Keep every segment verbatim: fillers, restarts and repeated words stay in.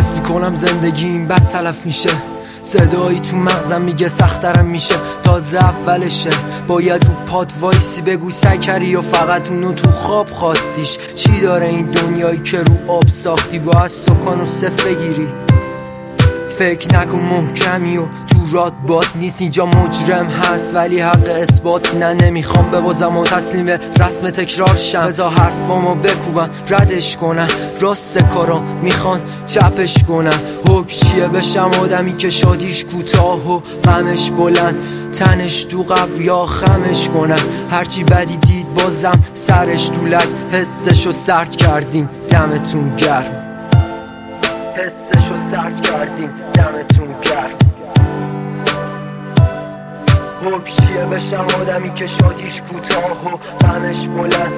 حس میکنم زندگیم بد تلف میشه، صدایی تو مغزم میگه سخت‌ترم میشه، تازه اولشه. باید رو پات وایسی بگو سعی کردی یا فقط اونو تو خواب خواستیش؟ چی داره این دنیایی که رو آب ساختی با از سکان و صف بگیری؟ فکر نکن محکمی و تو راد باد نیست، اینجا مجرم هست ولی حق اثبات نه. نمیخوام ببازم و تسلیم رسم تکرار شم، بذار حرفامو بکوبم ردش کنم، راست کارا میخوان چپش کنم. حکم چیه بشم آدمی که شادیش کوتاه و غمش بلند، تنش تو قبر یا خمش کنم. هرچی بدی دید بازم سرش تو لک، حسشو سرد کردین دمتون گرم، حسشو سرد کردین دمتون گرم. حکم چیه بشم آدمی که شادیش کوتاه و غمش بلند،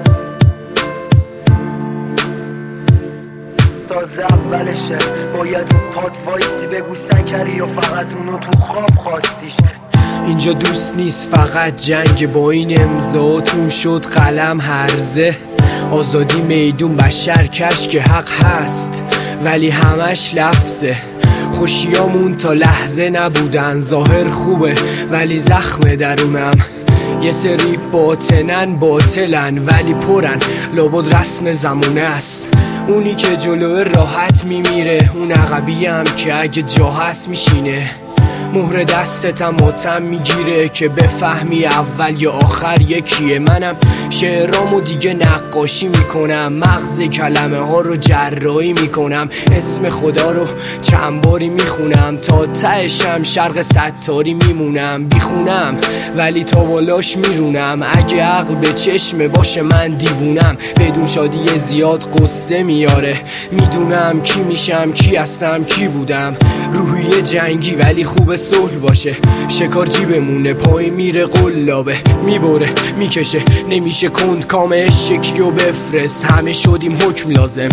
تازه اولشه. باید رو پات وایسی بگو سعی کردی یا فقط اونو تو خواب خواستیش؟ اینجا دوست نیست فقط جنگ، با این امضاتون شد قلم هرزه. آزادی میدون بشر کش که حق هست ولی همش لفظه. خوشیامون تا لحظه نبودن، ظاهر خوبه ولی زخم درونم. یه سری باطنن باطلن ولی پرن، لابد رسم زمونه است. اونی که جلو راحت میمیره، اون عقبی هم که اگه جا هست میشینه. مهر دستتم ماتم میگیره که بفهمی اول یا آخر یکیه. منم شعرامو دیگه نقاشی میکنم، مغز کلمه ها رو جراحی میکنم، اسم خدا رو چند باری میخونم، تا تهشم شرق ستاری میمونم. بیخونم ولی تا بالاش میرونم، اگه عقل به چشم باشه من دیوونم. بدون شادی زیاد قصه میاره، میدونم کی میشم کی هستم کی بودم. روحیه جنگی ولی خوب صلح باشه، شکارچی بمونه پای میره قلابه، میبره میکشه نمیشه کند کامش. یکیو بفرست همه شدیم حکم لازم،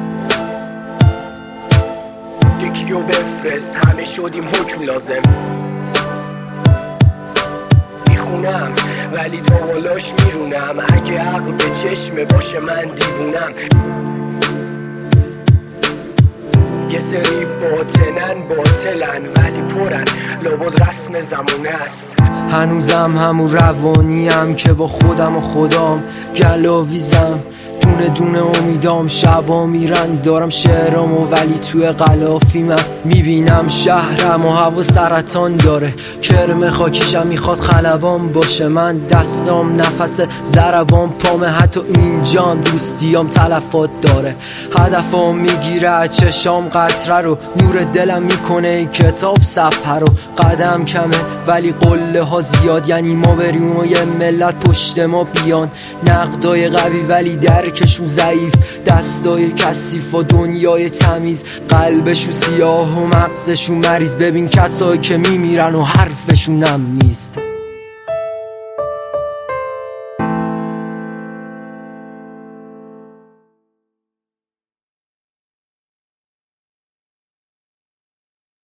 یکیو بفرست همه شدیم حکم لازم. میخونم ولی تا بالاش میرونم، اگه عقل به چشم باشه من دیوونم. یه سری باطنن باطلن ولی پرن، لابد رسم زمونه است. هنوزم همون روانیم که با خودم و خدام گلاویزم، دونه دونه امیدام شبا میرن. دارم شعرامو ولی توی غلافی من میبینم شهرم و هوا سرطان داره. کرم خاکیشم میخواد خلبان باشه، من دستام نفس ضربان پامه، حتی اینجام دوستیام تلفات داره. هدفام میگیره چشام قطره رو، نور دلم میکنه کتاب صفحه رو. قدم کمه ولی قله ها زیاد، یعنی ما بریم و یه ملت پشت ما بیان. نقدای قوی ولی درکشون ضعیف، دستای کثیف و دنیای تمیز، قلبشون سیاه و مغزشون مریض. ببین کسایی که میمیرن و حرفشون هم نیست.